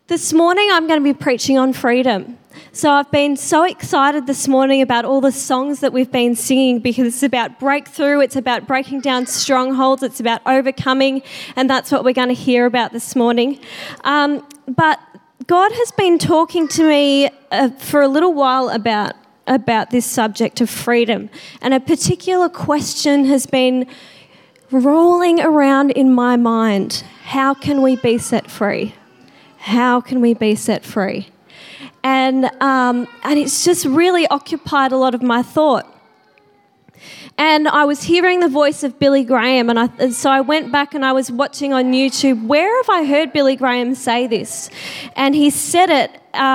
This morning I'm going to be preaching on freedom. So I've been so excited this morning about all the songs that we've been singing because it's about breakthrough, it's about breaking down strongholds, it's about overcoming, and that's what we're going to hear about this morning. But God has been talking to me for a little while about this subject of freedom, and a particular question has been rolling around in my mind. How can we be set free? How can we be set free? And it's just really occupied a lot of my thought. And I was hearing the voice of Billy Graham, and so I went back and I was watching on YouTube, where have I heard Billy Graham say this? And he said it,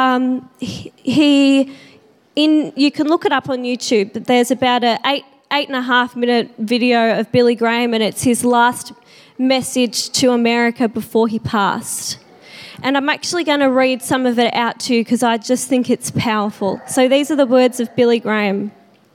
you can look it up on YouTube, but there's about an 8.5 minute video of Billy Graham, and it's his last message to America before he passed. And I'm actually going to read some of it out to you because I just think it's powerful. So these are the words of Billy Graham.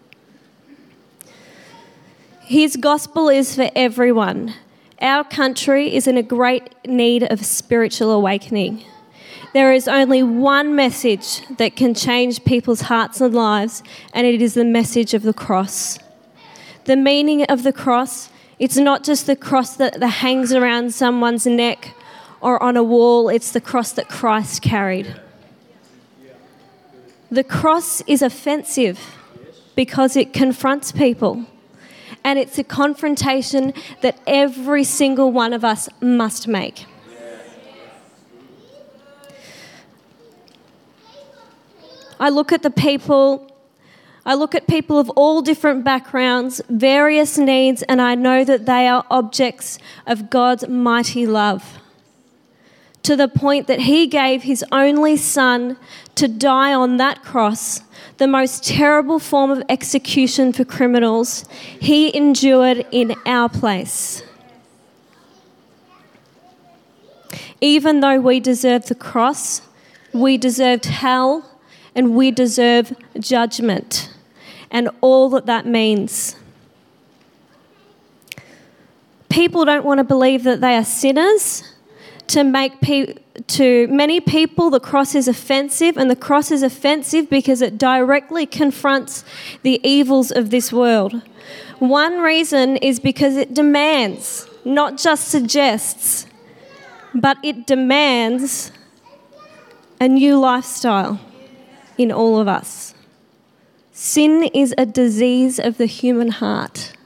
His gospel is for everyone. Our country is in a great need of spiritual awakening. There is only one message that can change people's hearts and lives, and it is the message of the cross. The meaning of the cross, it's not just the cross that hangs around someone's neck or on a wall, it's the cross that Christ carried. The cross is offensive because it confronts people, and it's a confrontation that every single one of us must make. I look at people of all different backgrounds, various needs, and I know that they are objects of God's mighty love, to the point that he gave his only son to die on that cross, the most terrible form of execution for criminals. He endured in our place. Even though we deserved the cross, we deserved hell, and we deserve judgment, and all that means. People don't want to believe that they are sinners. To many people, the cross is offensive, and the cross is offensive because it directly confronts the evils of this world. One reason is because it demands, not just suggests, but it demands a new lifestyle in all of us. Sin is a disease of the human heart.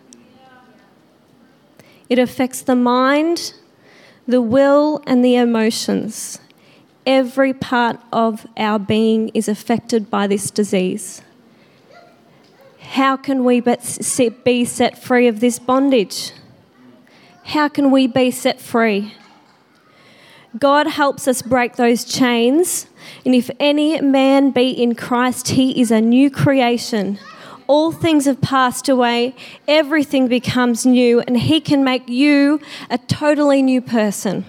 It affects the mind, the will, and the emotions. Every part of our being is affected by this disease. How can we be set free of this bondage? How can we be set free? God helps us break those chains, and if any man be in Christ, he is a new creation. All things have passed away, everything becomes new, and he can make you a totally new person.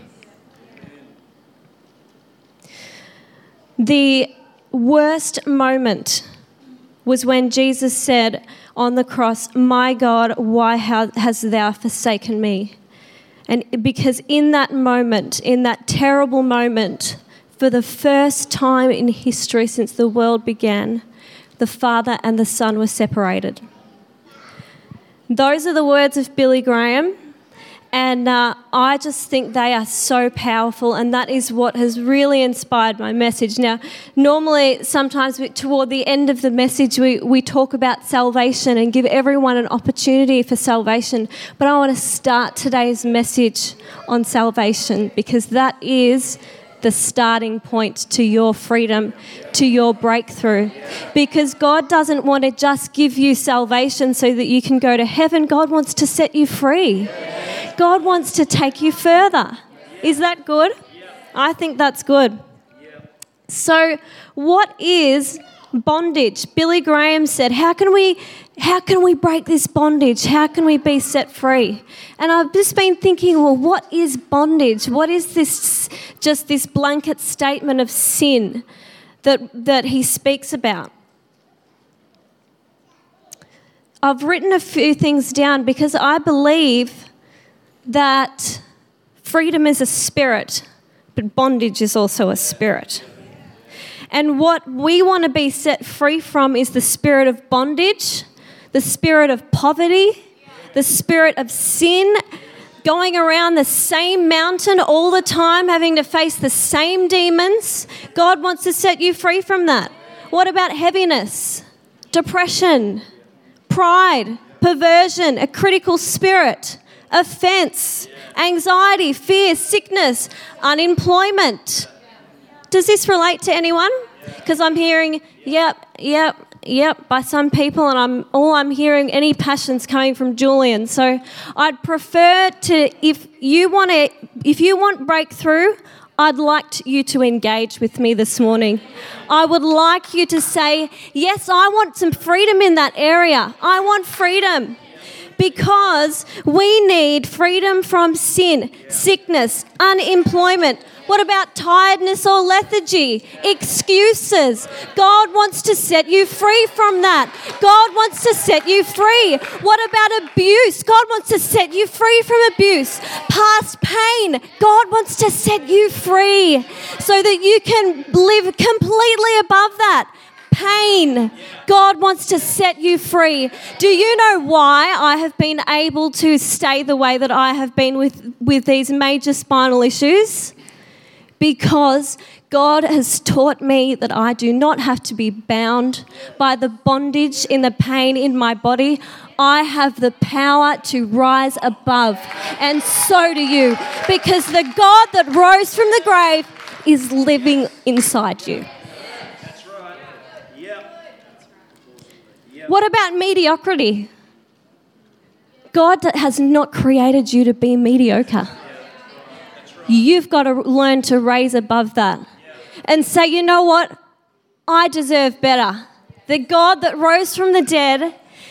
The worst moment was when Jesus said on the cross, "My God, why hast thou forsaken me?" And because in that moment, in that terrible moment, for the first time in history since the world began, the Father and the Son were separated. Those are the words of Billy Graham, and I just think they are so powerful, and that is what has really inspired my message. Now, normally, sometimes toward the end of the message, we talk about salvation and give everyone an opportunity for salvation, but I want to start today's message on salvation because that is the starting point to your freedom, to your breakthrough. Because God doesn't want to just give you salvation so that you can go to heaven. God wants to set you free. God wants to take you further. Is that good? I think that's good. So what is bondage? Billy Graham said, how can we break this bondage? How can we be set free? And I've just been thinking, well, what is bondage? What is this, just this blanket statement of sin that he speaks about? I've written a few things down because I believe that freedom is a spirit, but bondage is also a spirit. And what we want to be set free from is the spirit of bondage, the spirit of poverty, the spirit of sin, going around the same mountain all the time, having to face the same demons. God wants to set you free from that. What about heaviness, depression, pride, perversion, a critical spirit, offense, anxiety, fear, sickness, unemployment? Does this relate to anyone? Because I'm hearing, yep, by some people, and I'm hearing any passions coming from Julian. So I'd prefer to, if you want breakthrough, I'd like you to engage with me this morning. I would like you to say, yes, I want some freedom in that area. I want freedom. Because we need freedom from sin, sickness, unemployment. What about tiredness or lethargy? Excuses. God wants to set you free from that. God wants to set you free. What about abuse? God wants to set you free from abuse. Past pain. God wants to set you free so that you can live completely above that. Pain. God wants to set you free. Do you know why I have been able to stay the way that I have been with these major spinal issues? Because God has taught me that I do not have to be bound by the bondage in the pain in my body. I have the power to rise above, and so do you, because the God that rose from the grave is living inside you. What about mediocrity? God has not created you to be mediocre. You've got to learn to raise above that and say, you know what? I deserve better. The God that rose from the dead,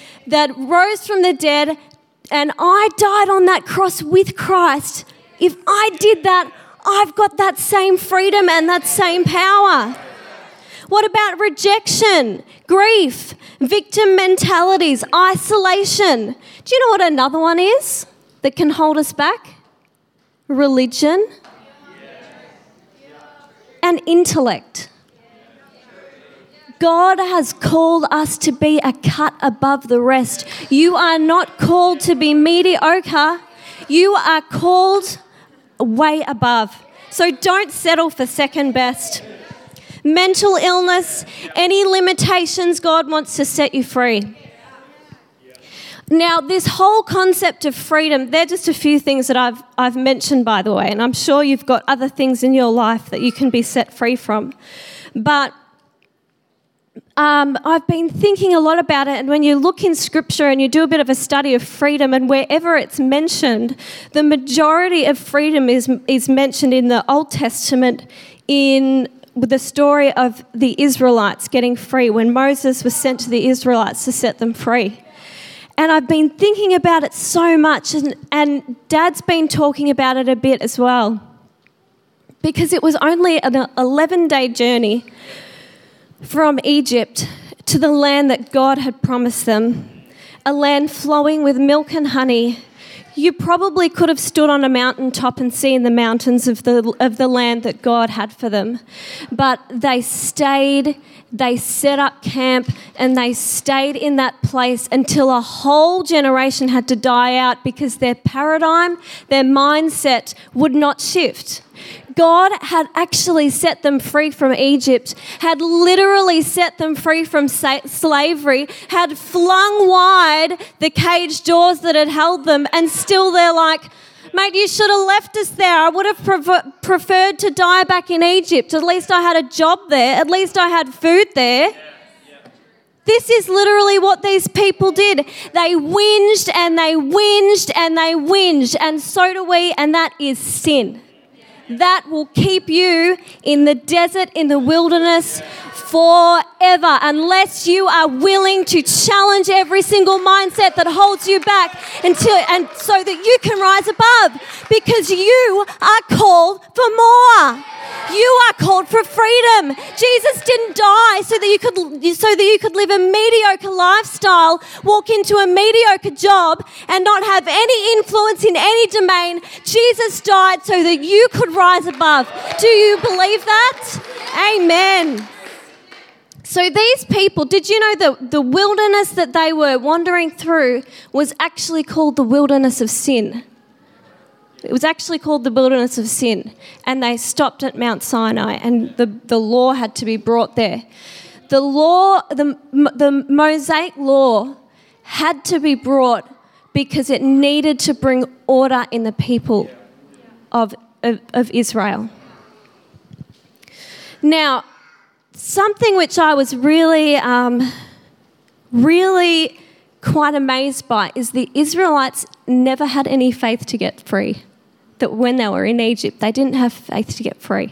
and I died on that cross with Christ. If I did that, I've got that same freedom and that same power. What about rejection, grief, victim mentalities, isolation? Do you know what another one is that can hold us back? Religion and intellect. God has called us to be a cut above the rest. You are not called to be mediocre. You are called way above. So don't settle for second best. Mental illness, any limitations, God wants to set you free. Now, this whole concept of freedom, they're just a few things that I've mentioned, by the way, and I'm sure you've got other things in your life that you can be set free from. But I've been thinking a lot about it, and when you look in Scripture and you do a bit of a study of freedom, and wherever it's mentioned, the majority of freedom is mentioned in the Old Testament in the story of the Israelites getting free, when Moses was sent to the Israelites to set them free. And I've been thinking about it so much, and Dad's been talking about it a bit as well, because it was only an 11-day journey from Egypt to the land that God had promised them, a land flowing with milk and honey. You probably could have stood on a mountaintop and seen the mountains of the land that God had for them. But they stayed, they set up camp, and they stayed in that place until a whole generation had to die out because their paradigm, their mindset would not shift. God had actually set them free from Egypt, had literally set them free from slavery, had flung wide the cage doors that had held them, and still they're like, mate, you should have left us there. I would have preferred to die back in Egypt. At least I had a job there. At least I had food there. This is literally what these people did. They whinged and they whinged and they whinged, and so do we, and that is sin. That will keep you in the desert, in the wilderness forever. forever unless you are willing to challenge every single mindset that holds you back and so that you can rise above, because you are called for more. You are called for freedom. Jesus didn't die so that you could live a mediocre lifestyle, walk into a mediocre job and not have any influence in any domain. Jesus died so that you could rise above. Do you believe that? Amen. So these people, did you know that the wilderness that they were wandering through was actually called the wilderness of sin? It was actually called the wilderness of sin, and they stopped at Mount Sinai, and the law had to be brought there. The law, the Mosaic law had to be brought because it needed to bring order in the people of Israel. Now, something which I was really quite amazed by is the Israelites never had any faith to get free. That when they were in Egypt, they didn't have faith to get free.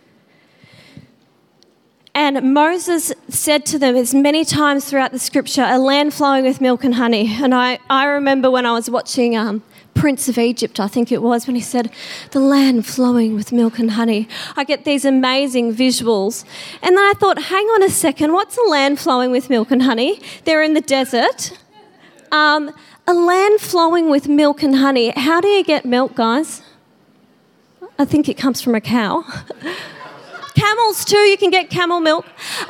And Moses said to them as many times throughout the scripture, a land flowing with milk and honey. And I remember when I was watching Prince of Egypt, I think it was, when he said, the land flowing with milk and honey. I get these amazing visuals. And then I thought, hang on a second, what's a land flowing with milk and honey? They're in the desert. A land flowing with milk and honey. How do you get milk, guys? I think it comes from a cow. Camels too, you can get camel milk.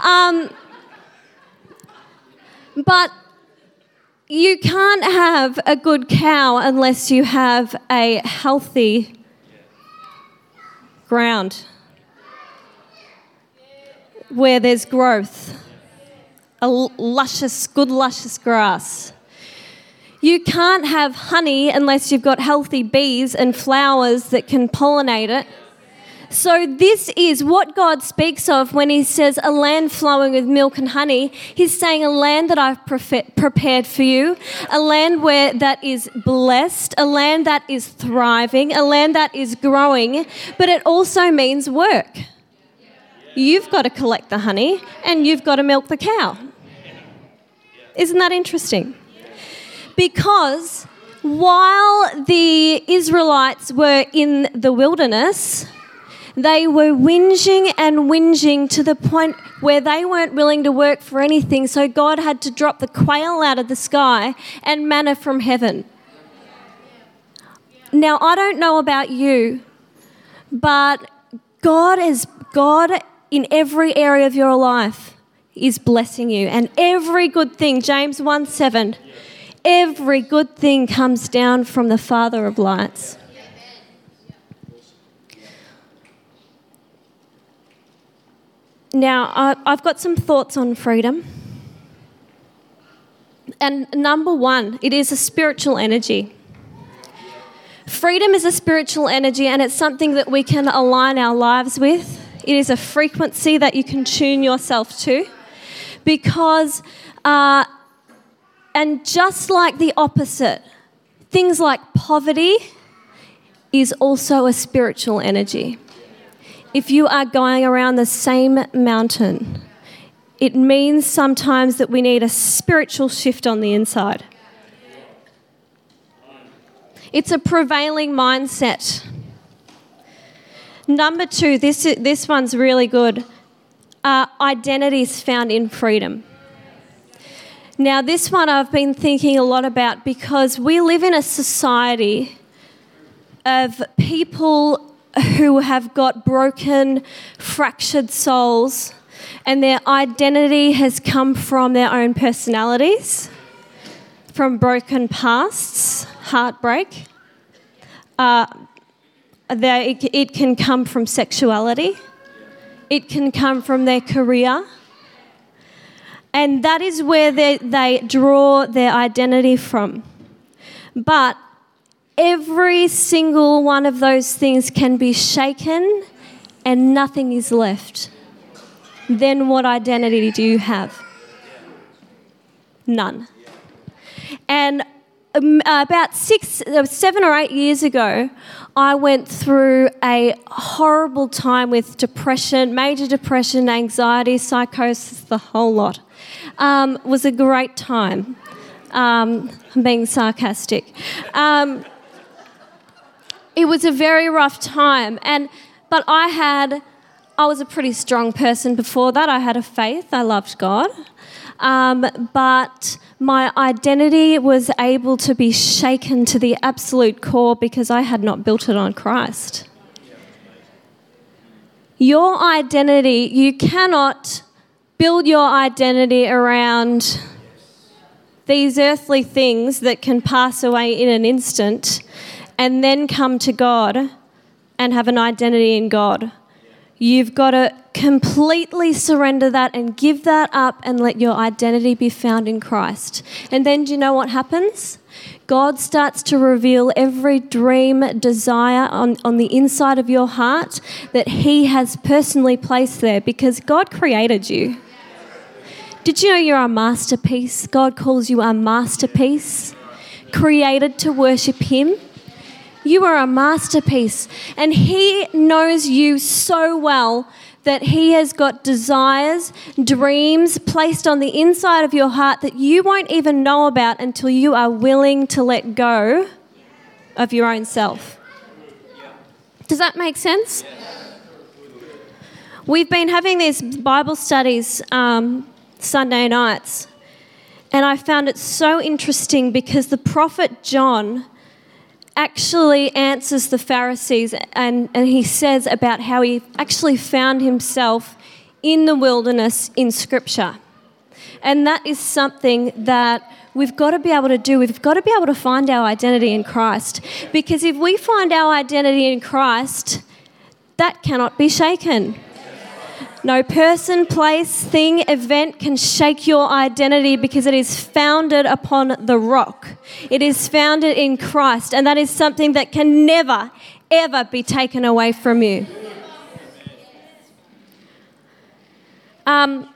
But you can't have a good cow unless you have a healthy ground where there's growth, good luscious grass. You can't have honey unless you've got healthy bees and flowers that can pollinate it. So this is what God speaks of when he says a land flowing with milk and honey. He's saying a land that I've prepared for you, a land where that is blessed, a land that is thriving, a land that is growing, but it also means work. You've got to collect the honey and you've got to milk the cow. Isn't that interesting? Because while the Israelites were in the wilderness, they were whinging to the point where they weren't willing to work for anything, so God had to drop the quail out of the sky and manna from heaven. Now, I don't know about you, but God in every area of your life is blessing you. And every good thing, James 1:7, every good thing comes down from the Father of lights. Now, I've got some thoughts on freedom. And number one, it is a spiritual energy. Freedom is a spiritual energy, and it's something that we can align our lives with. It is a frequency that you can tune yourself to. Because, and just like the opposite, things like poverty is also a spiritual energy. If you are going around the same mountain, it means sometimes that we need a spiritual shift on the inside. It's a prevailing mindset. Number two, this one's really good. Identity is found in freedom. Now, this one I've been thinking a lot about because we live in a society of people who have got broken, fractured souls, and their identity has come from their own personalities, from broken pasts, heartbreak. It can come from sexuality. It can come from their career. And that is where they draw their identity from. But every single one of those things can be shaken and nothing is left. Then what identity do you have? None. And about 7 or 8 years ago, I went through a horrible time with depression, major depression, anxiety, psychosis, the whole lot. It was a great time. I'm being sarcastic. It was a very rough time, but I was a pretty strong person before that. I had a faith. I loved God. But my identity was able to be shaken to the absolute core because I had not built it on Christ. Your identity, you cannot build your identity around these earthly things that can pass away in an instant and then come to God and have an identity in God. You've got to completely surrender that and give that up and let your identity be found in Christ. And then do you know what happens? God starts to reveal every dream, desire on the inside of your heart that He has personally placed there because God created you. Did you know you're a masterpiece? God calls you a masterpiece, created to worship Him. You are a masterpiece, and He knows you so well that He has got desires, dreams placed on the inside of your heart that you won't even know about until you are willing to let go of your own self. Does that make sense? We've been having these Bible studies Sunday nights, and I found it so interesting because the prophet John actually answers the Pharisees and he says about how he actually found himself in the wilderness in Scripture. And that is something that we've got to be able to do. We've got to be able to find our identity in Christ. Because if we find our identity in Christ, that cannot be shaken. No person, place, thing, event can shake your identity because it is founded upon the rock. It is founded in Christ, and that is something that can never, ever be taken away from you. John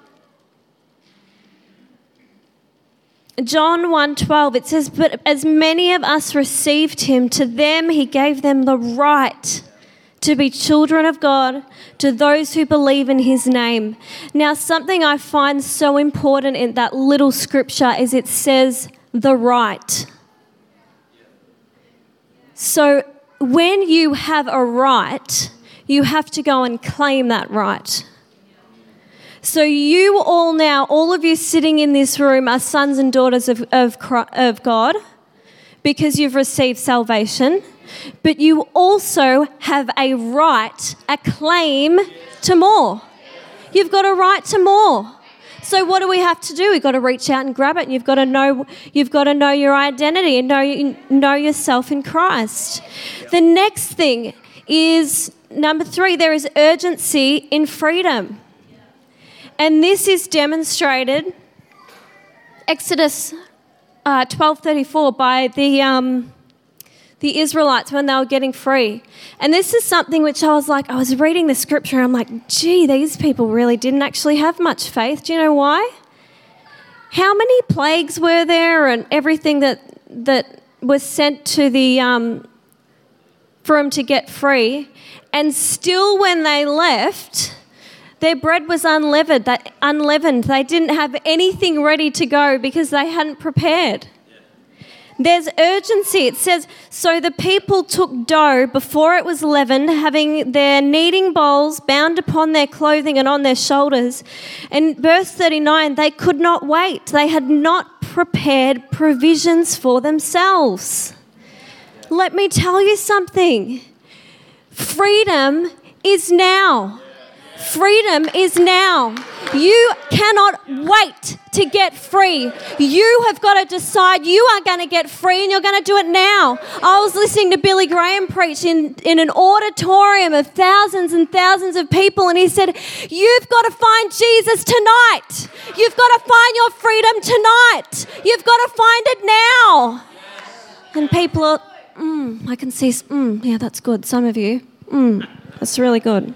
1:12, it says, "But as many of us received Him, to them He gave them the right to be children of God, to those who believe in His name." Now, something I find so important in that little scripture is it says the right. So when you have a right, you have to go and claim that right. So you all now, all of you sitting in this room are sons and daughters of God because you've received salvation. But you also have a right, a claim to more. You've got a right to more. So what do we have to do? We've got to reach out and grab it. And you've got to know your identity and know yourself in Christ. The next thing is number 3. There is urgency in freedom, and this is demonstrated Exodus 12:34 by the Israelites when they were getting free. And this is something which I was reading the scripture and I'm like, gee, these people really didn't actually have much faith. Do you know why? How many plagues were there and everything that was sent to for them to get free? And still when they left, their bread was unleavened. They didn't have anything ready to go because they hadn't prepared. There's urgency. It says, "So the people took dough before it was leavened, having their kneading bowls bound upon their clothing and on their shoulders." And verse 39, they could not wait. They had not prepared provisions for themselves. Let me tell you something. Freedom is now. Freedom is now. You cannot wait to get free. You have got to decide you are going to get free and you're going to do it now. I was listening to Billy Graham preach in an auditorium of thousands and thousands of people, and he said, you've got to find Jesus tonight. You've got to find your freedom tonight. You've got to find it now. And people are, I can see, yeah, that's good. Some of you, that's really good.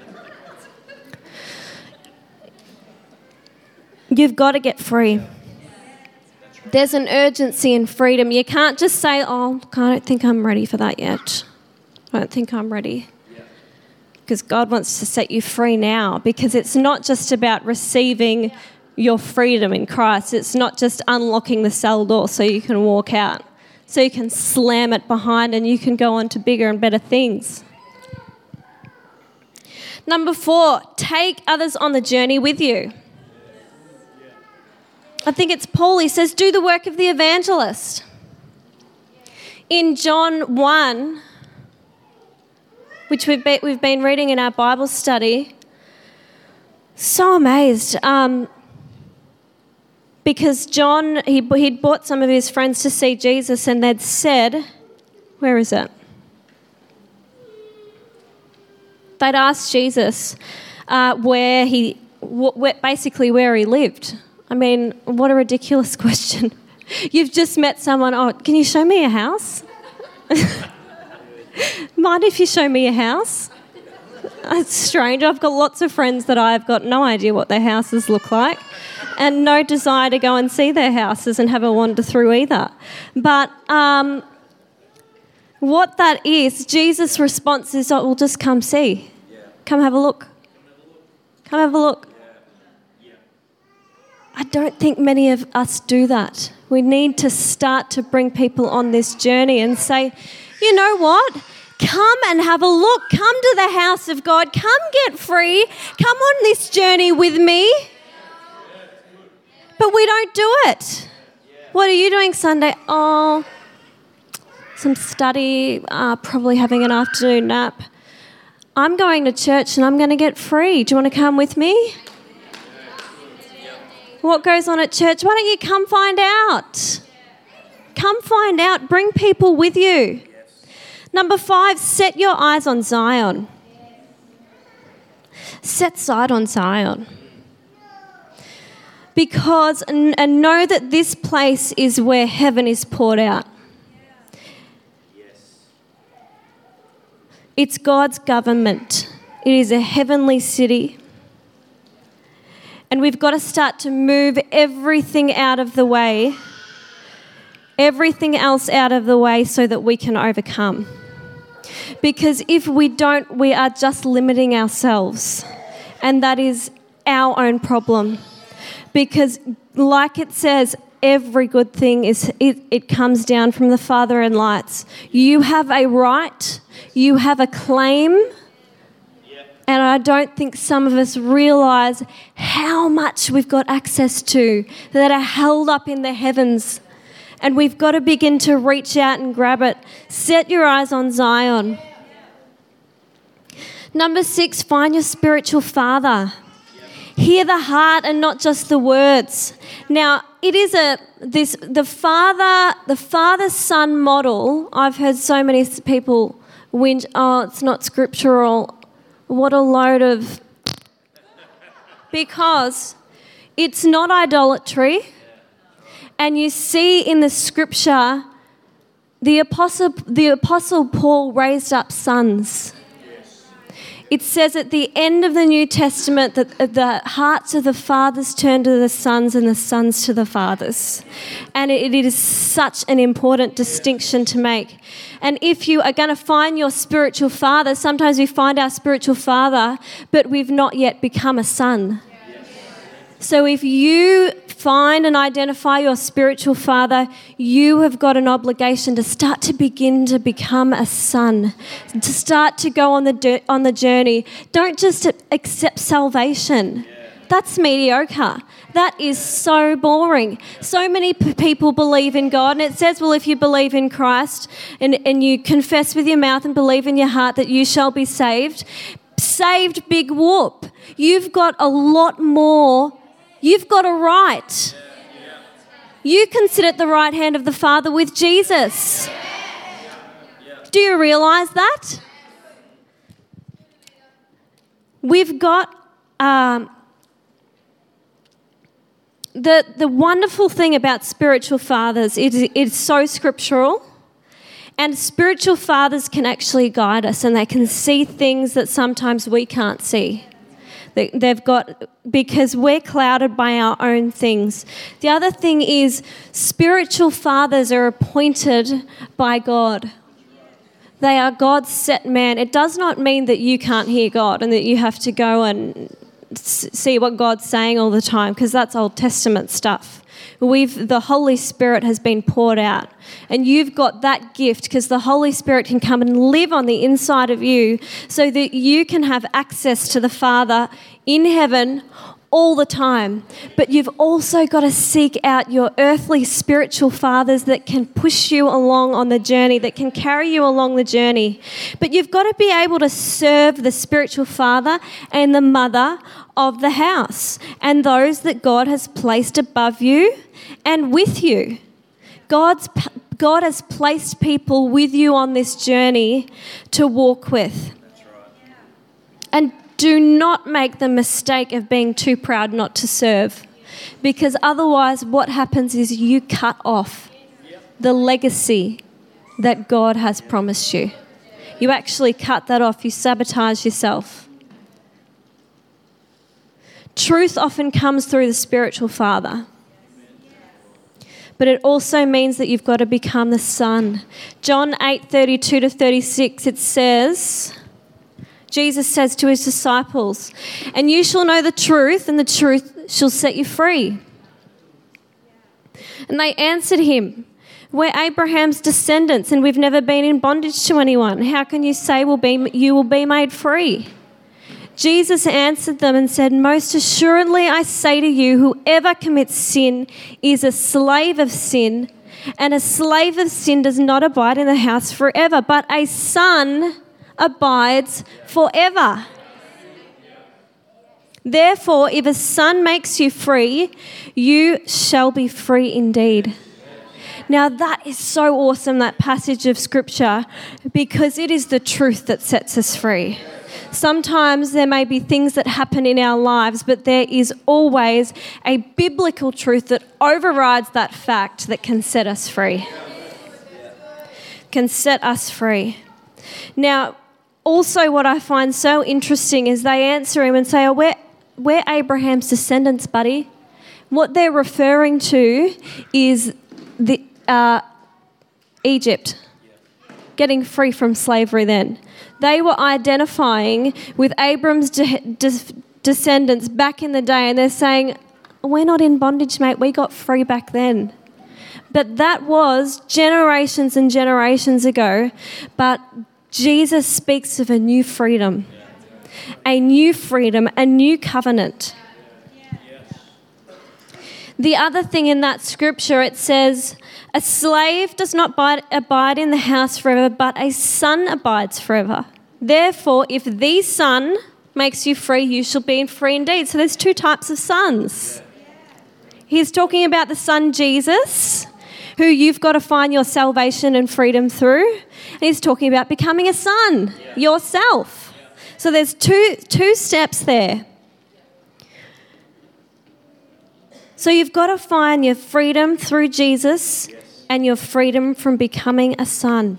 You've got to get free. There's an urgency in freedom. You can't just say, oh, I don't think I'm ready for that yet. I don't think I'm ready. Because God wants to set you free now, because it's not just about receiving your freedom in Christ. It's not just unlocking the cell door so you can walk out, so you can slam it behind and you can go on to bigger and better things. Number 4, take others on the journey with you. I think it's Paul. He says, do the work of the evangelist. In John 1, which we've been reading in our Bible study, so amazed. Because John, he'd brought some of his friends to see Jesus, and they'd said, where is it? They'd asked Jesus where he lived. I mean, what a ridiculous question. You've just met someone, oh, can you show me a house? Mind if you show me a house? It's strange. I've got lots of friends that I've got no idea what their houses look like and no desire to go and see their houses and have a wander through either. But what that is, Jesus' response is, oh, well, just come see. Come have a look. Come have a look. I don't think many of us do that. We need to start to bring people on this journey and say, you know what? Come and have a look. Come to the house of God. Come get free. Come on this journey with me. But we don't do it. What are you doing Sunday? Oh, some study, probably having an afternoon nap. I'm going to church and I'm going to get free. Do you want to come with me? What goes on at church? Why don't you come find out? Come find out. Bring people with you. Number 5, set your eyes on Zion. Set sight on Zion. Because, and know that this place is where heaven is poured out. It's God's government. It is a heavenly city. And we've got to start to move everything out of the way, everything else out of the way so that we can overcome. Because if we don't, we are just limiting ourselves. And that is our own problem. Because like it says, every good thing it comes down from the Father in lights. You have a right, you have a claim. And I don't think some of us realise how much we've got access to that are held up in the heavens. And we've got to begin to reach out and grab it. Set your eyes on Zion. Number 6, find your spiritual father. Hear the heart and not just the words. Now, it is the father-son model. I've heard so many people whinge, oh, it's not scriptural. What a load of... Because it's not idolatry. And you see in the scripture, the Apostle Paul raised up sons. It says at the end of the New Testament that the hearts of the fathers turn to the sons and the sons to the fathers. And it is such an important distinction to make. And if you are going to find your spiritual father, sometimes we find our spiritual father, but we've not yet become a son. So if you find and identify your spiritual father, you have got an obligation to start to begin to become a son, to start to go on the journey. Don't just accept salvation. That's mediocre. That is so boring. So many people believe in God, and it says, well, if you believe in Christ and you confess with your mouth and believe in your heart that you shall be saved, big whoop. You've got a lot more. You've got a right. You can sit at the right hand of the Father with Jesus. Do you realise that? We've got the wonderful thing about spiritual fathers, it's so scriptural. And spiritual fathers can actually guide us, and they can see things that sometimes we can't see. They've got, because we're clouded by our own things. The other thing is spiritual fathers are appointed by God. They are God's set man. It does not mean that you can't hear God and that you have to go and see what God's saying all the time, because that's Old Testament stuff. The Holy Spirit has been poured out, and you've got that gift because the Holy Spirit can come and live on the inside of you so that you can have access to the Father in heaven all the time. But you've also got to seek out your earthly spiritual fathers that can push you along on the journey, that can carry you along the journey. But you've got to be able to serve the spiritual father and the mother of the house and those that God has placed above you and with you. God has placed people with you on this journey to walk with. And do not make the mistake of being too proud not to serve, because otherwise what happens is you cut off the legacy that God has promised you. You actually cut that off. You sabotage yourself. Truth often comes through the spiritual father, but it also means that you've got to become the son. John 8:32-36, it says, Jesus says to his disciples, "And you shall know the truth, and the truth shall set you free." And they answered him, "We're Abraham's descendants, and we've never been in bondage to anyone. How can you say you will be made free?" Jesus answered them and said, "Most assuredly I say to you, whoever commits sin is a slave of sin, and a slave of sin does not abide in the house forever, but a son abides forever. Therefore, if a son makes you free, you shall be free indeed." Now that is so awesome, that passage of scripture, because it is the truth that sets us free. Sometimes there may be things that happen in our lives, but there is always a biblical truth that overrides that fact that can set us free. Can set us free. Now, also what I find so interesting is they answer him and say, "Oh, we're Abraham's descendants, buddy." What they're referring to is Egypt, getting free from slavery then. They were identifying with Abram's descendants back in the day, and they're saying, "We're not in bondage, mate. We got free back then." But that was generations and generations ago. But Jesus speaks of a new freedom, a new covenant. The other thing in that scripture, it says, "A slave does not abide in the house forever, but a son abides forever. Therefore, if the son makes you free, you shall be free indeed." So there's two types of sons. He's talking about the son Jesus, who you've got to find your salvation and freedom through. And he's talking about becoming a son yourself. So there's two steps there. So you've got to find your freedom through Jesus and your freedom from becoming a son.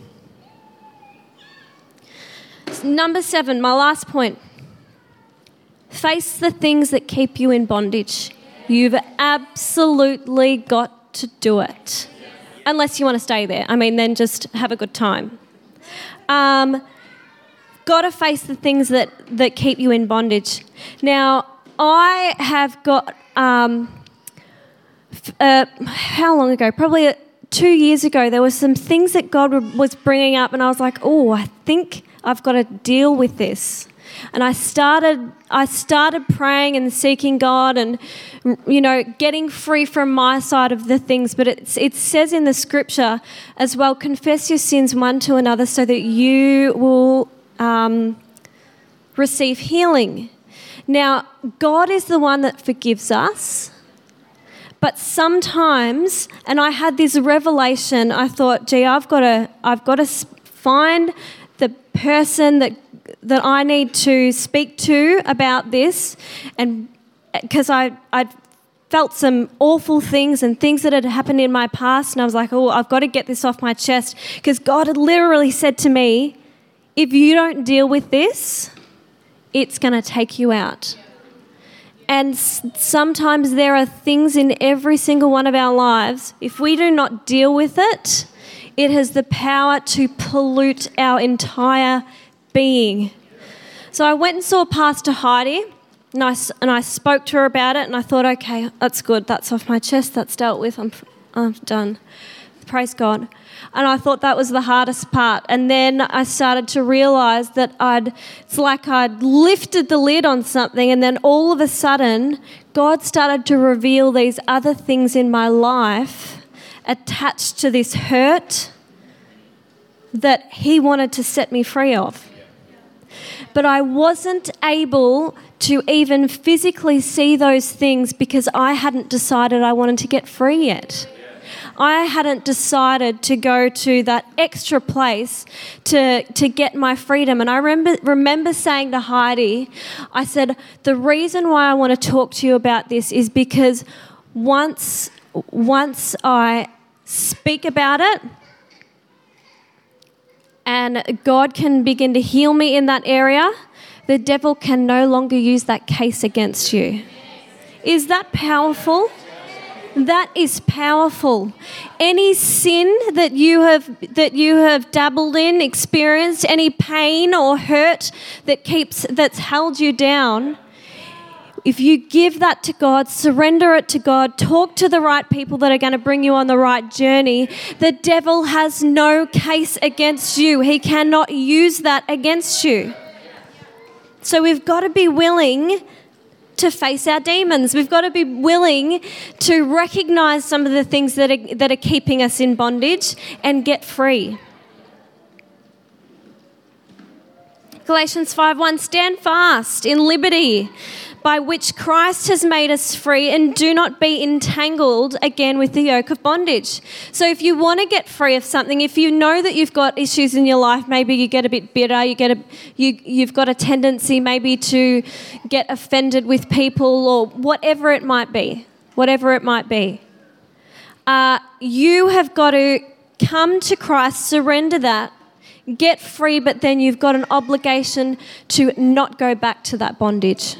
Number 7, my last point. Face the things that keep you in bondage. You've absolutely got to do it. Unless you want to stay there. Then just have a good time. Got to face the things that keep you in bondage. Now, I have got... how long ago? Probably 2 years ago, there were some things that God was bringing up, and I was like, "Oh, I think I've got to deal with this." And I started praying and seeking God, and getting free from my side of the things. But it says in the scripture as well, confess your sins one to another, so that you will receive healing. Now, God is the one that forgives us. But sometimes, and I had this revelation, I thought, I've got to find the person that I need to speak to about this, and because I'd felt some awful things and things that had happened in my past, and I was like, "Oh, I've got to get this off my chest," because God had literally said to me, "If you don't deal with this, it's going to take you out." And sometimes there are things in every single one of our lives, if we do not deal with it, it has the power to pollute our entire being. So I went and saw Pastor Heidi, and I spoke to her about it, and I thought, okay, that's good. That's off my chest. That's dealt with. I'm done. Praise God. And I thought that was the hardest part. And then I started to realise that it's like I'd lifted the lid on something, and then all of a sudden, God started to reveal these other things in my life attached to this hurt that He wanted to set me free of. But I wasn't able to even physically see those things because I hadn't decided I wanted to get free yet. I hadn't decided to go to that extra place to get my freedom. And I remember saying to Heidi, I said, the reason why I want to talk to you about this is because once I speak about it, and God can begin to heal me in that area, the devil can no longer use that case against you. Is that powerful? That is powerful. Any sin that you have dabbled in, experienced, any pain or hurt that's held you down, if you give that to God, surrender it to God, talk to the right people that are going to bring you on the right journey, the devil has no case against you. He cannot use that against you. So we've got to be willing to face our demons. We've got to be willing to recognize some of the things that are keeping us in bondage and get free. Galatians 5:1, stand fast in liberty by which Christ has made us free, and do not be entangled again with the yoke of bondage. So if you want to get free of something, if you know that you've got issues in your life, maybe you get a bit bitter, you've got a tendency maybe to get offended with people, or whatever it might be, you have got to come to Christ, surrender that, get free, but then you've got an obligation to not go back to that bondage.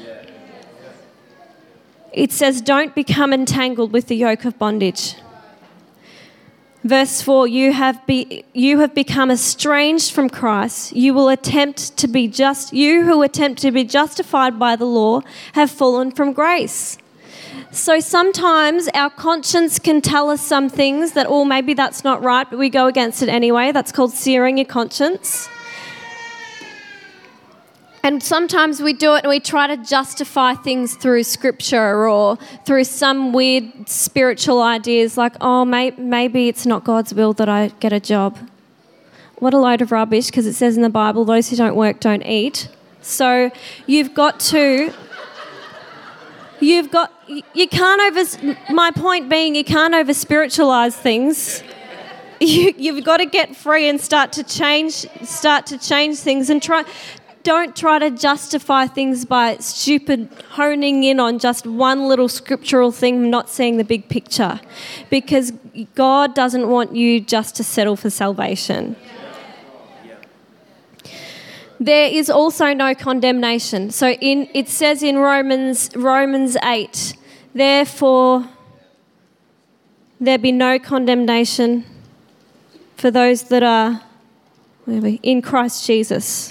It says, don't become entangled with the yoke of bondage. Verse 4, you have become estranged from Christ. You who attempt to be justified by the law have fallen from grace. So sometimes our conscience can tell us some things that, oh, maybe that's not right, but we go against it anyway. That's called searing your conscience. And sometimes we do it and we try to justify things through scripture or through some weird spiritual ideas like, oh, maybe it's not God's will that I get a job. What a load of rubbish, because it says in the Bible, those who don't work don't eat. So you can't my point being, you can't over spiritualize things. You've got to get free and start to change things and don't try to justify things by honing in on just one little scriptural thing, not seeing the big picture. Because God doesn't want you just to settle for salvation. There is also no condemnation. So it says in Romans 8, therefore there be no condemnation for those that are in Christ Jesus.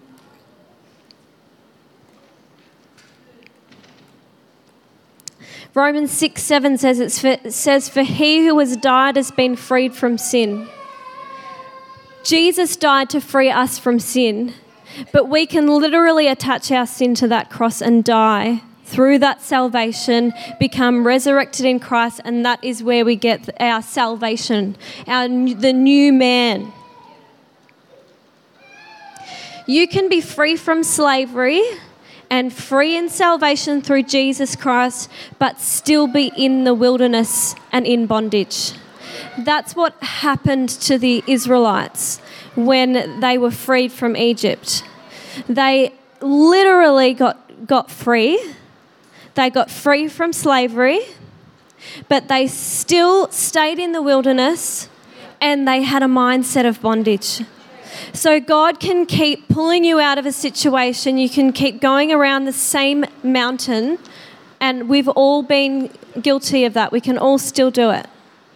Romans 6:7 says, for he who has died has been freed from sin. Jesus died to free us from sin, but we can literally attach our sin to that cross and die through that salvation, become resurrected in Christ, and that is where we get our salvation, the new man. You can be free from slavery and free in salvation through Jesus Christ, but still be in the wilderness and in bondage. That's what happened to the Israelites when they were freed from Egypt. They literally got free. They got free from slavery, but they still stayed in the wilderness and they had a mindset of bondage. So God can keep pulling you out of a situation. You can keep going around the same mountain And we've all been guilty of that. We can all still do it.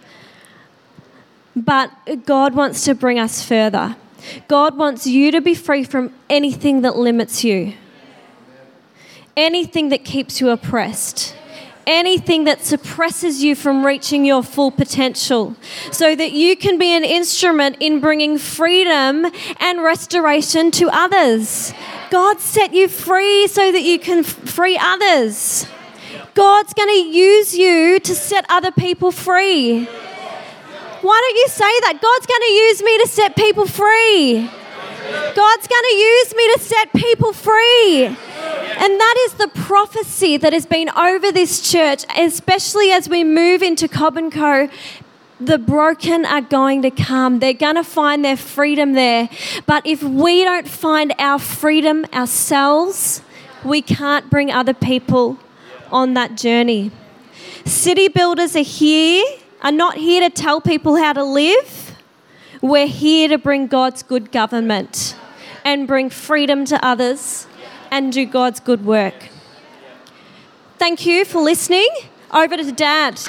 But God wants to bring us further. God wants you to be free from anything that limits you. Anything that keeps you oppressed. Anything that suppresses you from reaching your full potential, so that you can be an instrument in bringing freedom and restoration to others. God set you free so that you can free others. God's going to use you to set other people free. Why don't you say that? God's going to use me to set people free. God's going to use me to set people free. And that is the prophecy that has been over this church, especially as we move into Cobb & Co. The broken are going to come. They're going to find their freedom there. But if we don't find our freedom ourselves, we can't bring other people on that journey. City builders are not here to tell people how to live. We're here to bring God's good government and bring freedom to others and do God's good work. Thank you for listening. Over to Dad.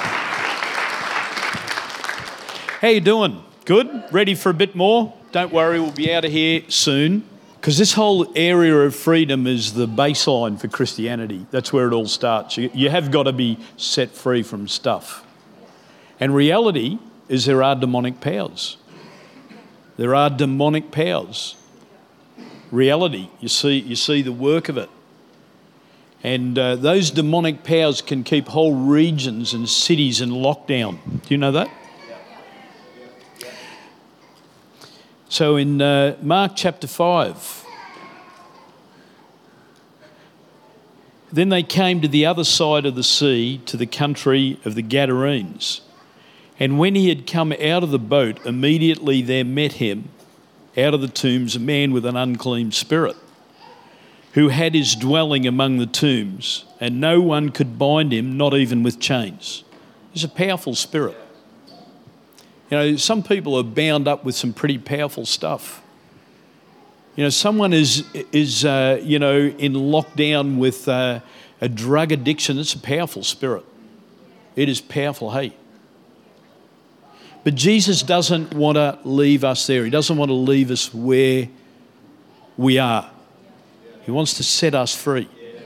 How you doing? Good? Ready for a bit more? Don't worry, we'll be out of here soon. Because this whole area of freedom is the baseline for Christianity. That's where it all starts. You have got to be set free from stuff. And reality is there are demonic powers. There are demonic powers. Reality, you see the work of it. And those demonic powers can keep whole regions and cities in lockdown. Do you know that? So in Mark chapter 5, then they came to the other side of the sea, to the country of the Gadarenes. And when he had come out of the boat, immediately there met him out of the tombs a man with an unclean spirit, who had his dwelling among the tombs, and no one could bind him, not even with chains. He's a powerful spirit. You know, some people are bound up with some pretty powerful stuff. You know, someone is in lockdown with a drug addiction. It's a powerful spirit. It is powerful hate. But Jesus doesn't want to leave us there. He doesn't want to leave us where we are. He wants to set us free.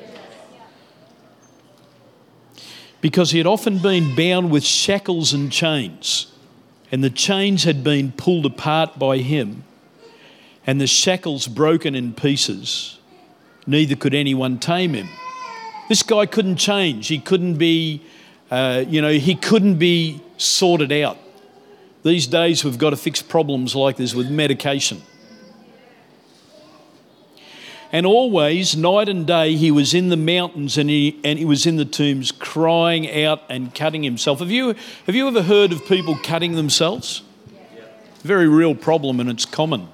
Because he had often been bound with shackles and chains, and the chains had been pulled apart by him, and the shackles broken in pieces. Neither could anyone tame him. This guy couldn't change. He couldn't be, he couldn't be sorted out. These days we've got to fix problems like this with medication. And always, night and day, he was in the mountains and he was in the tombs crying out and cutting himself. Have you ever heard of people cutting themselves? Very real problem, and it's common.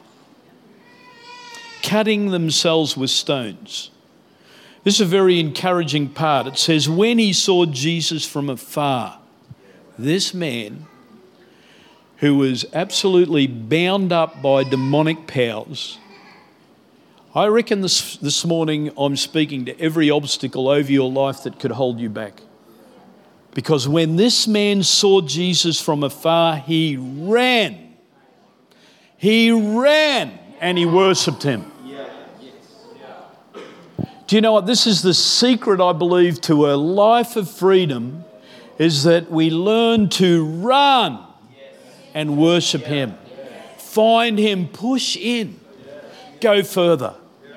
Cutting themselves with stones. This is a very encouraging part. It says, when he saw Jesus from afar, this man, who was absolutely bound up by demonic powers. I reckon this morning I'm speaking to every obstacle over your life that could hold you back. Because when this man saw Jesus from afar, he ran. He ran and he worshipped him. Do you know what? This is the secret, I believe, to a life of freedom, is that we learn to run and worship him. Find him, push in, go further.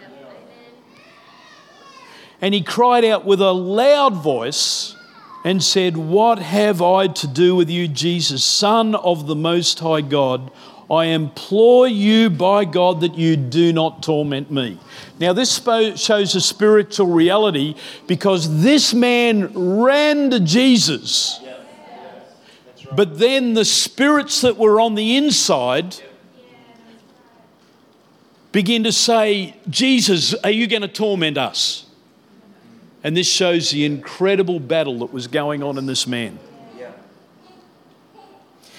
And he cried out with a loud voice and said, what have I to do with you, Jesus, Son of the Most High God? I implore you by God that you do not torment me. Now this shows a spiritual reality, because this man ran to Jesus. But then the spirits that were on the inside begin to say, Jesus, are you going to torment us? And this shows the incredible battle that was going on in this man.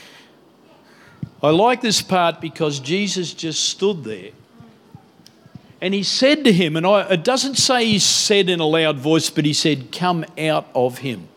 I like this part because Jesus just stood there And he said to him, and it doesn't say he said in a loud voice, but he said, "Come out of him."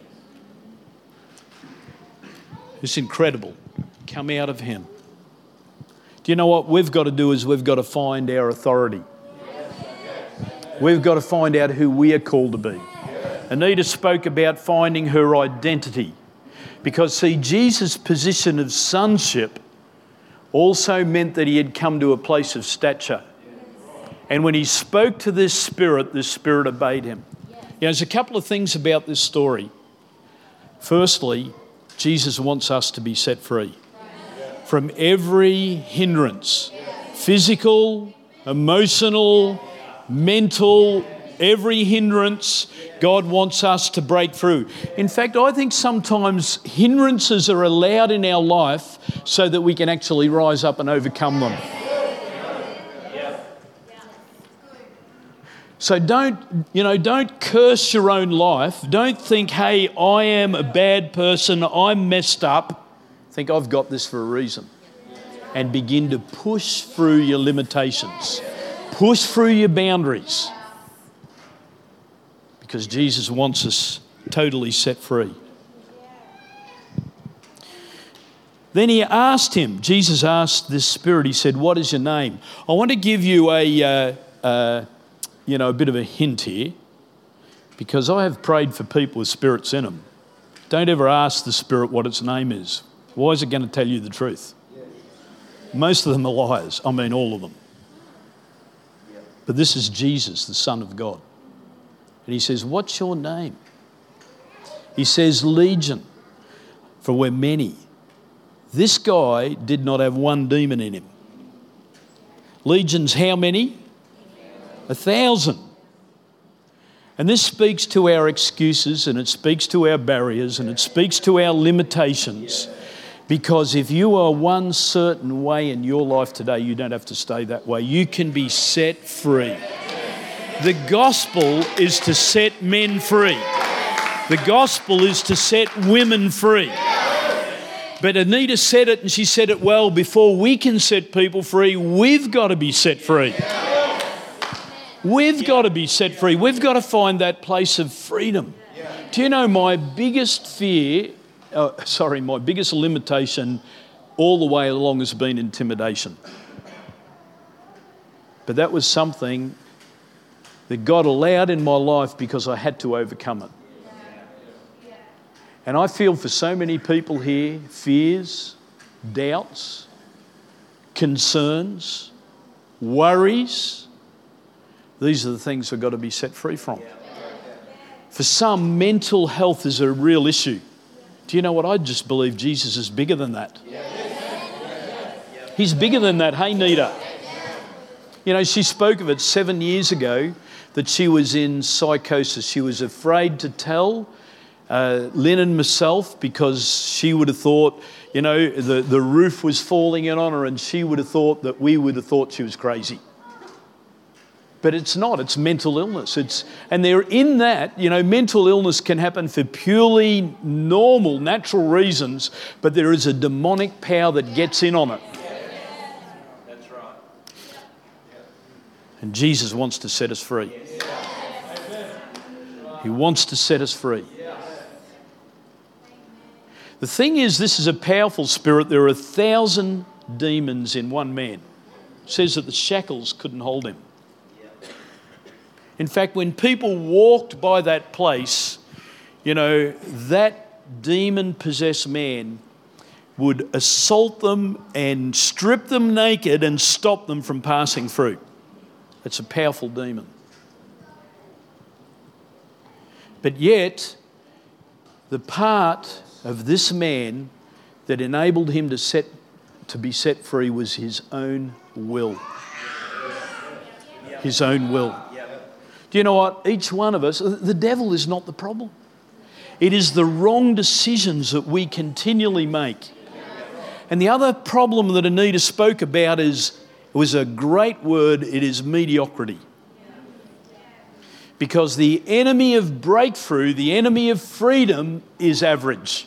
It's incredible. Come out of him. Do you know what we've got to do is we've got to find our authority. We've got to find out who we are called to be. Anita spoke about finding her identity. Because, see, Jesus' position of sonship also meant that he had come to a place of stature. And when he spoke to this spirit obeyed him. There's a couple of things about this story. Firstly, Jesus wants us to be set free from every hindrance, physical, emotional, mental, every hindrance. God wants us to break through. In fact, I think sometimes hindrances are allowed in our life so that we can actually rise up and overcome them. So don't curse your own life. Don't think, hey, I am a bad person, I'm messed up. Think I've got this for a reason. And begin to push through your limitations. Push through your boundaries. Because Jesus wants us totally set free. Then Jesus asked this spirit, he said, "What is your name?" I want to give you a bit of a hint here, because I have prayed for people with spirits in them. Don't ever ask the spirit what its name is. Why is it going to tell you the truth? Most of them are liars. I mean, all of them. But this is Jesus, the Son of God. And he says, "What's your name?" He says, "Legion, for we're many." This guy did not have one demon in him. Legion's how many? 1,000. And this speaks to our excuses, and it speaks to our barriers, and it speaks to our limitations. Because if you are one certain way in your life today, you don't have to stay that way. You can be set free. The gospel is to set men free. The gospel is to set women free. But Anita said it, and she said it well. Before we can set people free, we've got to be set free. We've got to be set free. We've got to find that place of freedom. Do you know my biggest my biggest limitation all the way along has been intimidation. But that was something that God allowed in my life because I had to overcome it. And I feel for so many people here, fears, doubts, concerns, worries. These are the things we've got to be set free from. For some, mental health is a real issue. Do you know what? I just believe Jesus is bigger than that. He's bigger than that. Hey, Nita. You know, she spoke of it 7 years ago that she was in psychosis. She was afraid to tell Lynn and myself because she would have thought, you know, the roof was falling in on her, and she would have thought that we would have thought she was crazy. But it's not, it's mental illness. And they're in that, you know, mental illness can happen for purely normal, natural reasons, but there is a demonic power that gets in on it. That's right. And Jesus wants to set us free. He wants to set us free. The thing is, this is a powerful spirit. There are 1,000 demons in one man. It says that the shackles couldn't hold him. In fact, when people walked by that place, you know, that demon-possessed man would assault them and strip them naked and stop them from passing through. It's a powerful demon. But yet, the part of this man that enabled him to be set free was his own will. His own will. Do you know what? Each one of us, the devil is not the problem. It is the wrong decisions that we continually make. And the other problem that Anita spoke about was a great word. It is mediocrity. Because the enemy of breakthrough, the enemy of freedom is average.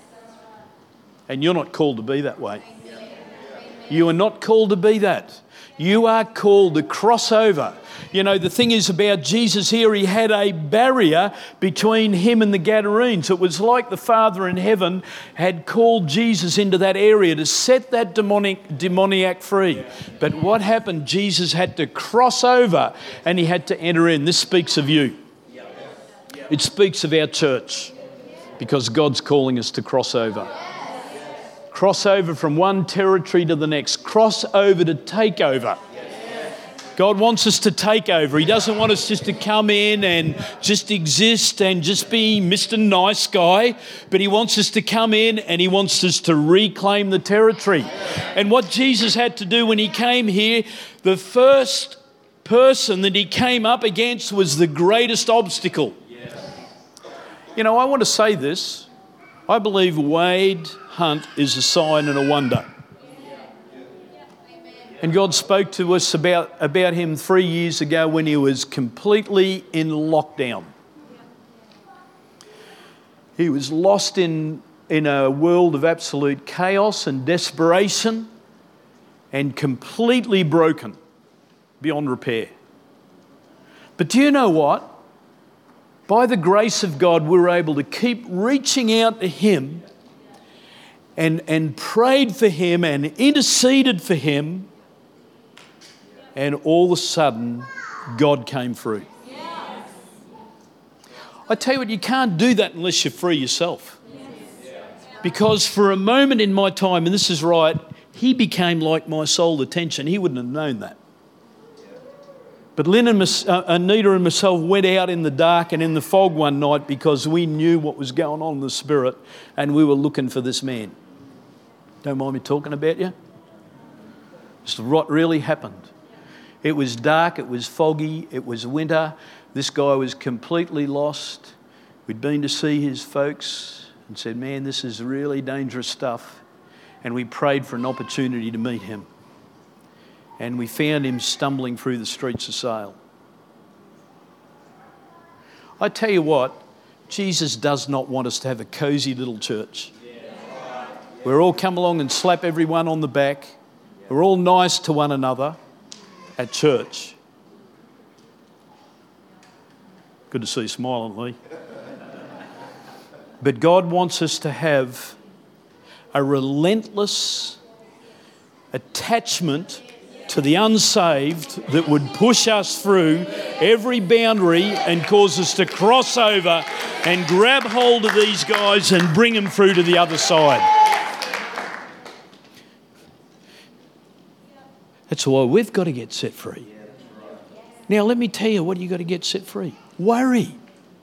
And you're not called to be that way. You are not called to be that. You are called to cross over. You know, the thing is about Jesus here, he had a barrier between him and the Gadarenes. It was like the Father in heaven had called Jesus into that area to set that demoniac free. But what happened? Jesus had to cross over and he had to enter in. This speaks of you. It speaks of our church because God's calling us to cross over. Cross over from one territory to the next. Cross over to take over. God wants us to take over. He doesn't want us just to come in and just exist and just be Mr. Nice Guy, but he wants us to come in and he wants us to reclaim the territory. And what Jesus had to do when he came here, the first person that he came up against was the greatest obstacle. You know, I want to say this. I believe Wade Hunt is a sign and a wonder. And God spoke to us about him 3 years ago when he was completely in lockdown. He was lost in a world of absolute chaos and desperation and completely broken beyond repair. But do you know what? By the grace of God, we were able to keep reaching out to him and prayed for him and interceded for him. And all of a sudden, God came through. I tell you what, you can't do that unless you're free yourself. Because for a moment in my time, and this is right, he became like my sole attention. He wouldn't have known that. But Lynn and Anita and myself went out in the dark and in the fog one night because we knew what was going on in the Spirit and we were looking for this man. Don't mind me talking about you? It's what really happened. It was dark, it was foggy, it was winter. This guy was completely lost. We'd been to see his folks and said, man, this is really dangerous stuff. And we prayed for an opportunity to meet him. And we found him stumbling through the streets of Sale. I tell you what, Jesus does not want us to have a cosy little church. We're all come along and slap everyone on the back. We're all nice to one another at church. Good to see you smiling, Lee. But God wants us to have a relentless attachment to the unsaved that would push us through every boundary and cause us to cross over and grab hold of these guys and bring them through to the other side. That's why we've got to get set free. Now, let me tell you what you've got to get set free. Worry.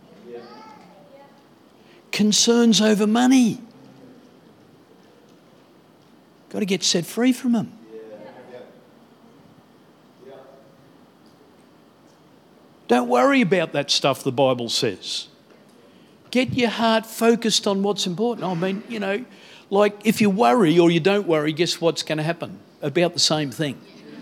Concerns over money. Got to get set free from them. Don't worry about that stuff, the Bible says. Get your heart focused on what's important. I mean, you know, like if you worry or you don't worry, guess what's going to happen? About the same thing.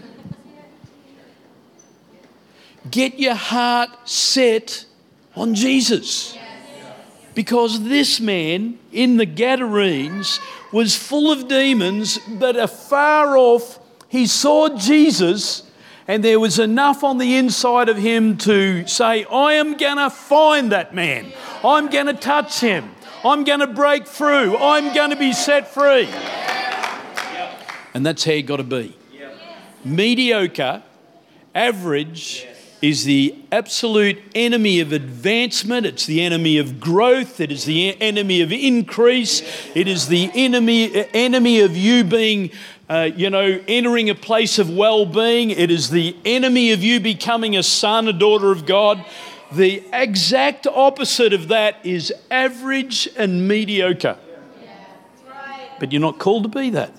Get your heart set on Jesus. Because this man in the Gadarenes was full of demons, but afar off he saw Jesus and there was enough on the inside of him to say, I am going to find that man. I'm going to touch him. I'm going to break through. I'm going to be set free. And that's how you got to be. Mediocre, average, is the absolute enemy of advancement. It's the enemy of growth. It is the enemy of increase. It is the enemy of you being, entering a place of well-being. It is the enemy of you becoming a son, a daughter of God. The exact opposite of that is average and mediocre. But you're not called to be that.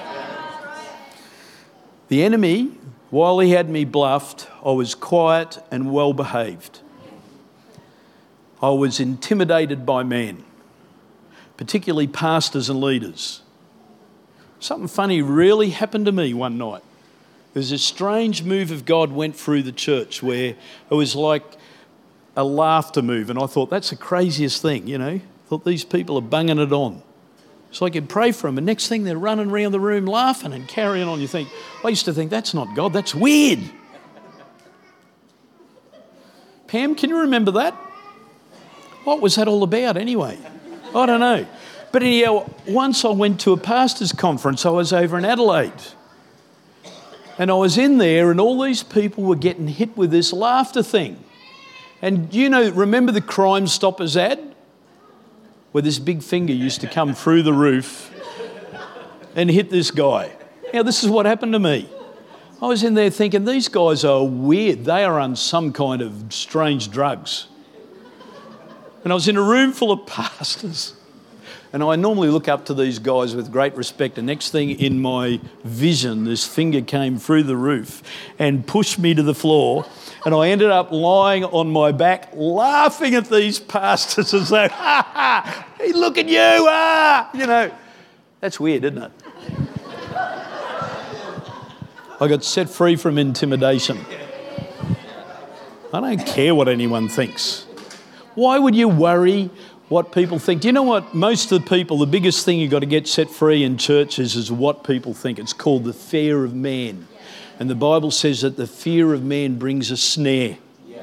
The enemy, while he had me bluffed, I was quiet and well behaved. I was intimidated by men, particularly pastors and leaders. Something funny really happened to me one night. There was a strange move of God went through the church where it was like a laughter move, and I thought, that's the craziest thing, you know. I thought these people are bunging it on. So I could pray for them, and next thing they're running around the room laughing and carrying on. I used to think, that's not God, that's weird. Pam, can you remember that? What was that all about anyway? I don't know. But anyhow, once I went to a pastor's conference. I was over in Adelaide. And I was in there, and all these people were getting hit with this laughter thing. And remember the Crime Stoppers ad? Where this big finger used to come through the roof and hit this guy. Now, this is what happened to me. I was in there thinking, these guys are weird. They are on some kind of strange drugs. And I was in a room full of pastors. And I normally look up to these guys with great respect. And next thing in my vision, this finger came through the roof and pushed me to the floor. And I ended up lying on my back, laughing at these pastors as though, ha ha, hey, look at you, That's weird, isn't it? I got set free from intimidation. I don't care what anyone thinks. Why would you worry what people think? Do you know what? Most of the people, the biggest thing you've got to get set free in churches is what people think. It's called the fear of man. And the Bible says that the fear of man brings a snare.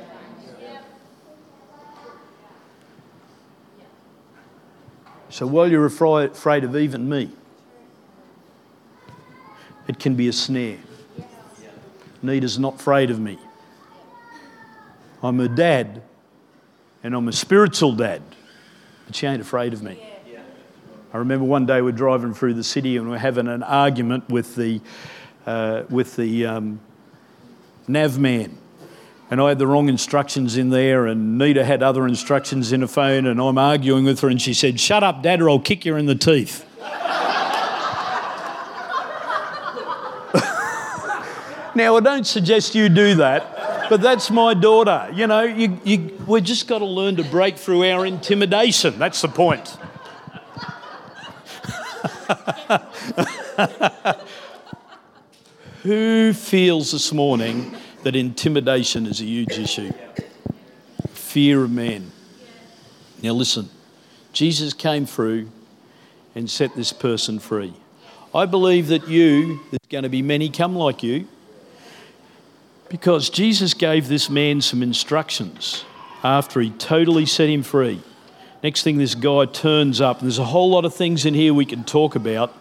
So while you're afraid of even me, it can be a snare. Nita's not afraid of me. I'm her dad, and I'm a spiritual dad, but she ain't afraid of me. I remember one day we're driving through the city and we're having an argument with the nav man. And I had the wrong instructions in there, and Nita had other instructions in her phone, and I'm arguing with her, and she said, "Shut up, Dad, or I'll kick you in the teeth." Now, I don't suggest you do that, but that's my daughter. We've just got to learn to break through our intimidation. That's the point. Who feels this morning that intimidation is a huge issue? Fear of man. Now listen, Jesus came through and set this person free. I believe that there's going to be many come like you, because Jesus gave this man some instructions after he totally set him free. Next thing, this guy turns up, and there's a whole lot of things in here we can talk about.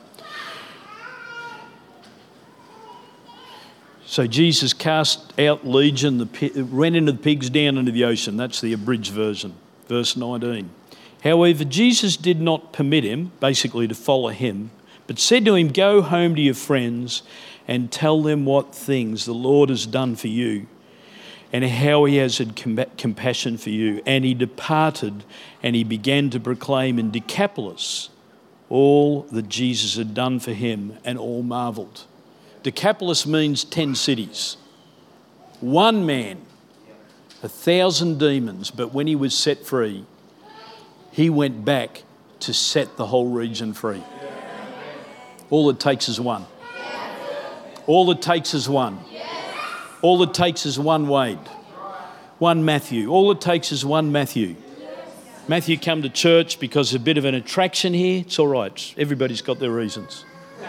So Jesus cast out legion, went into the pigs, down into the ocean. That's the abridged version, verse 19. However, Jesus did not permit him, basically, to follow him, but said to him, "Go home to your friends and tell them what things the Lord has done for you and how he has had compassion for you." And he departed and he began to proclaim in Decapolis all that Jesus had done for him, and all marvelled. Decapolis means 10 cities. One man, 1,000 demons, but when he was set free, he went back to set the whole region free. All it takes is one. All it takes is one. All it takes is one Wade, one Matthew. All it takes is one Matthew. Matthew come to church because there's a bit of an attraction here. It's all right. Everybody's got their reasons.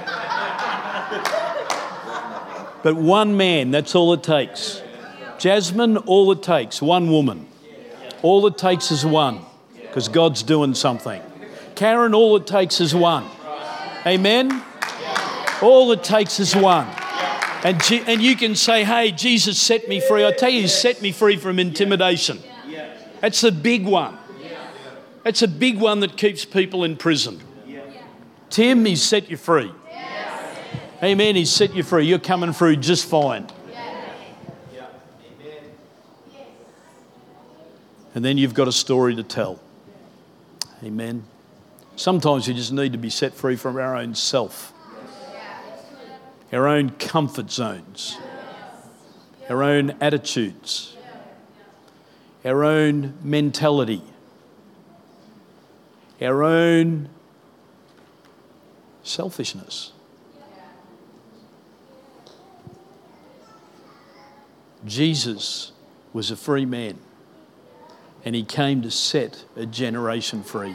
But one man, that's all it takes. Jasmine, all it takes, one woman. All it takes is one, because God's doing something. Karen, all it takes is one. Amen? All it takes is one. And you can say, "Hey, Jesus set me free." I tell you, he set me free from intimidation. That's the big one. That's a big one that keeps people in prison. Tim, he's set you free. Amen, he's set you free. You're coming through just fine. And then you've got a story to tell. Amen. Sometimes we just need to be set free from our own self, our own comfort zones, our own attitudes, our own mentality, our own selfishness. Jesus was a free man, and he came to set a generation free.